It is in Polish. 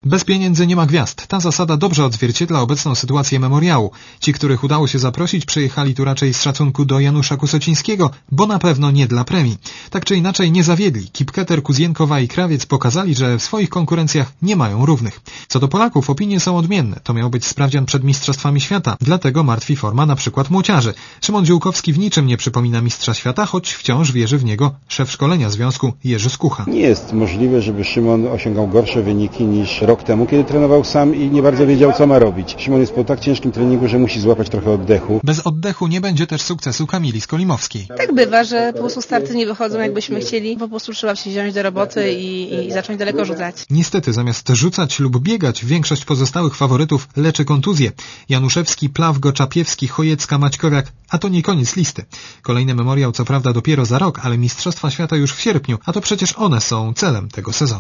Bez pieniędzy nie ma gwiazd. Ta zasada dobrze odzwierciedla obecną sytuację memoriału. Ci, których udało się zaprosić, przyjechali tu raczej z szacunku do Janusza Kusocińskiego, bo na pewno nie dla premii. Tak czy inaczej nie zawiedli. Kipketer, Kuzienkowa i Krawiec pokazali, że w swoich konkurencjach nie mają równych. Co do Polaków, opinie są odmienne. To miał być sprawdzian przed Mistrzostwami Świata. Dlatego martwi forma na przykład młociarzy. Szymon Ziółkowski w niczym nie przypomina mistrza świata, choć wciąż wierzy w niego szef szkolenia związku Jerzy Skucha. Nie jest możliwe, żeby Szymon osiągał gorsze wyniki niż rok temu, kiedy trenował sam i nie bardzo wiedział, co ma robić. Szymon jest po tak ciężkim treningu, że musi złapać trochę oddechu. Bez oddechu nie będzie też sukcesu Kamili Skolimowskiej. Tak bywa, że po prostu starty nie wychodzą, jakbyśmy chcieli. Po prostu trzeba się wziąć do roboty i zacząć daleko rzucać. Niestety, zamiast rzucać lub biegać, większość pozostałych faworytów leczy kontuzję. Januszewski, Plawgo, Czapiewski, Chojecka, Maćkowiak, a to nie koniec listy. Kolejny memoriał co prawda dopiero za rok, ale Mistrzostwa Świata już w sierpniu, a to przecież one są celem tego sezonu.